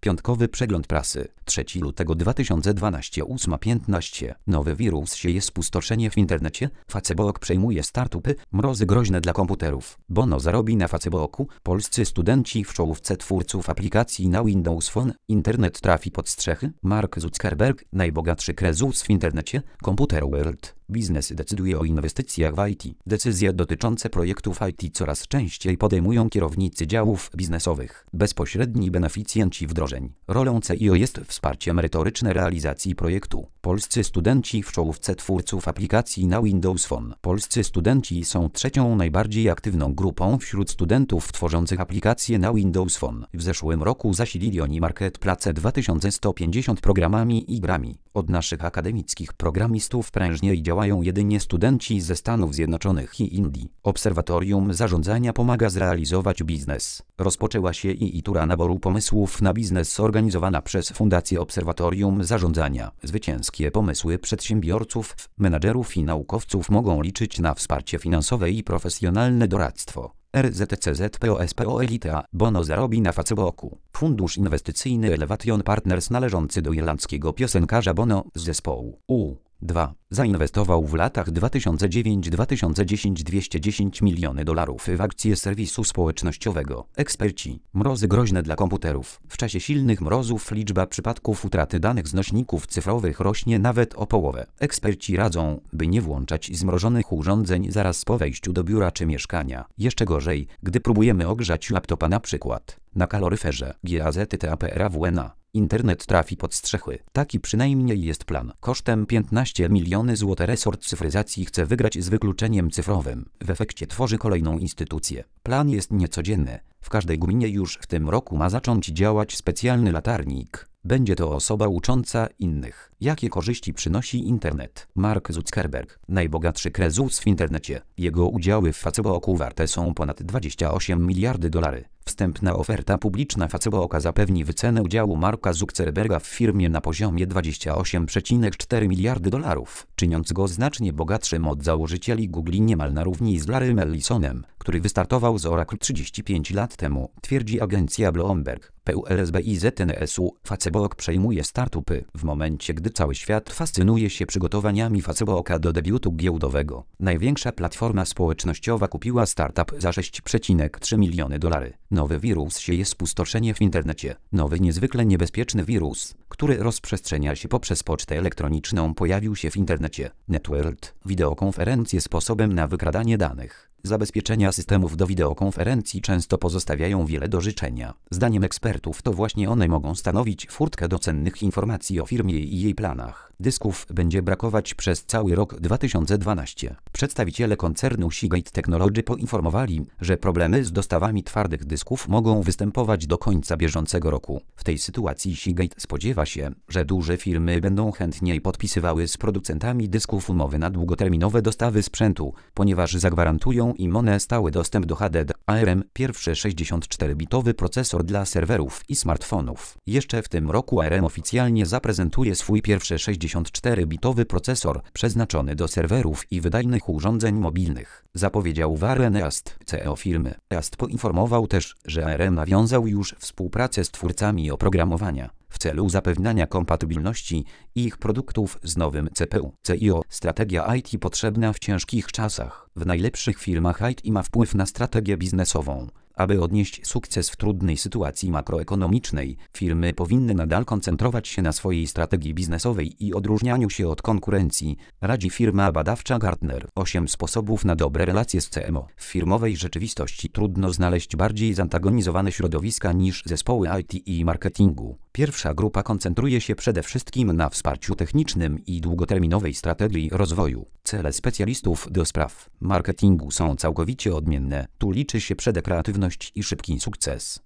Piątkowy przegląd prasy. 3 lutego 2012 8:15. Nowy wirus sieje spustoszenie w internecie. Facebook przejmuje startupy. Mrozy groźne dla komputerów. Bono zarobi na Facebooku. Polscy studenci w czołówce twórców aplikacji na Windows Phone. Internet trafi pod strzechy. Mark Zuckerberg, najbogatszy krezus w internecie. Computer World. Biznes decyduje o inwestycjach w IT. Decyzje dotyczące projektów IT coraz częściej podejmują kierownicy działów biznesowych. Bezpośredni beneficjenci wdrożeń. Rolą CIO jest wsparcie merytoryczne realizacji projektu. Polscy studenci w czołówce twórców aplikacji na Windows Phone. Polscy studenci są trzecią najbardziej aktywną grupą wśród studentów tworzących aplikacje na Windows Phone. W zeszłym roku zasilili oni Marketplace 2150 programami i grami. Od naszych akademickich programistów prężniej działają jedynie studenci ze Stanów Zjednoczonych i Indii. Obserwatorium Zarządzania pomaga zrealizować biznes. Rozpoczęła się tura naboru pomysłów na biznes organizowana przez Fundację Obserwatorium Zarządzania. Zwycięskie pomysły przedsiębiorców, menadżerów i naukowców mogą liczyć na wsparcie finansowe i profesjonalne doradztwo. RZCZPOSPO Elita. Bono zarobi na Facebooku. Fundusz inwestycyjny Elevation Partners należący do irlandzkiego piosenkarza Bono z zespołu U2 zainwestował w latach 2009-2010 $210 miliony w akcje serwisu społecznościowego. Eksperci. Mrozy groźne dla komputerów. W czasie silnych mrozów liczba przypadków utraty danych z nośników cyfrowych rośnie nawet o połowę. Eksperci radzą, by nie włączać zmrożonych urządzeń zaraz po wejściu do biura czy mieszkania. Jeszcze gorzej, gdy próbujemy ogrzać laptopa na przykład na kaloryferze. GAZTAPRAWNA. Internet trafi pod strzechy. Taki przynajmniej jest plan. Kosztem 15 miliony złotych resort cyfryzacji chce wygrać z wykluczeniem cyfrowym. W efekcie tworzy kolejną instytucję. Plan jest niecodzienny. W każdej gminie już w tym roku ma zacząć działać specjalny latarnik. Będzie to osoba ucząca innych, jakie korzyści przynosi internet. Mark Zuckerberg, najbogatszy krezus w internecie. Jego udziały w Facebooku warte są ponad $28 miliardy. Wstępna oferta publiczna Facebooka zapewni wycenę udziału Marka Zuckerberga w firmie na poziomie $28,4 miliardy, czyniąc go znacznie bogatszym od założycieli Google niemal na równi z Larrym Ellisonem, który wystartował z Oracle 35 lat temu, twierdzi agencja Bloomberg. PULSBIZNSU. Facebook przejmuje startupy w momencie, gdy cały świat fascynuje się przygotowaniami Facebooka do debiutu giełdowego. Największa platforma społecznościowa kupiła startup za $6,3 miliony. Nowy wirus sieje spustoszenie w internecie. Nowy niezwykle niebezpieczny wirus, który rozprzestrzenia się poprzez pocztę elektroniczną, pojawił się w internecie. Networld. Wideokonferencje sposobem na wykradanie danych. Zabezpieczenia systemów do wideokonferencji często pozostawiają wiele do życzenia. Zdaniem ekspertów to właśnie one mogą stanowić furtkę do cennych informacji o firmie i jej planach. Dysków będzie brakować przez cały rok 2012. Przedstawiciele koncernu Seagate Technology poinformowali, że problemy z dostawami twardych dysków mogą występować do końca bieżącego roku. W tej sytuacji Seagate spodziewa się, że duże firmy będą chętniej podpisywały z producentami dysków umowy na długoterminowe dostawy sprzętu, ponieważ zagwarantują im one stały dostęp do HDD. ARM, pierwszy 64-bitowy procesor dla serwerów i smartfonów. Jeszcze w tym roku ARM oficjalnie zaprezentuje swój pierwszy 64-bitowy procesor przeznaczony do serwerów i wydajnych urządzeń mobilnych, zapowiedział Warren East, CEO firmy. East poinformował też, że ARM nawiązał już współpracę z twórcami oprogramowania w celu zapewniania kompatybilności ich produktów z nowym CPU. CIO. Strategia IT potrzebna w ciężkich czasach. W najlepszych firmach IT ma wpływ na strategię biznesową. Aby odnieść sukces w trudnej sytuacji makroekonomicznej, firmy powinny nadal koncentrować się na swojej strategii biznesowej i odróżnianiu się od konkurencji, radzi firma badawcza Gartner. 8 sposobów na dobre relacje z CMO. W firmowej rzeczywistości trudno znaleźć bardziej zantagonizowane środowiska niż zespoły IT i marketingu. Pierwsza grupa koncentruje się przede wszystkim na wsparciu technicznym i długoterminowej strategii rozwoju. Cele specjalistów do spraw marketingu są całkowicie odmienne. Tu liczy się przede kreatywność i szybki sukces.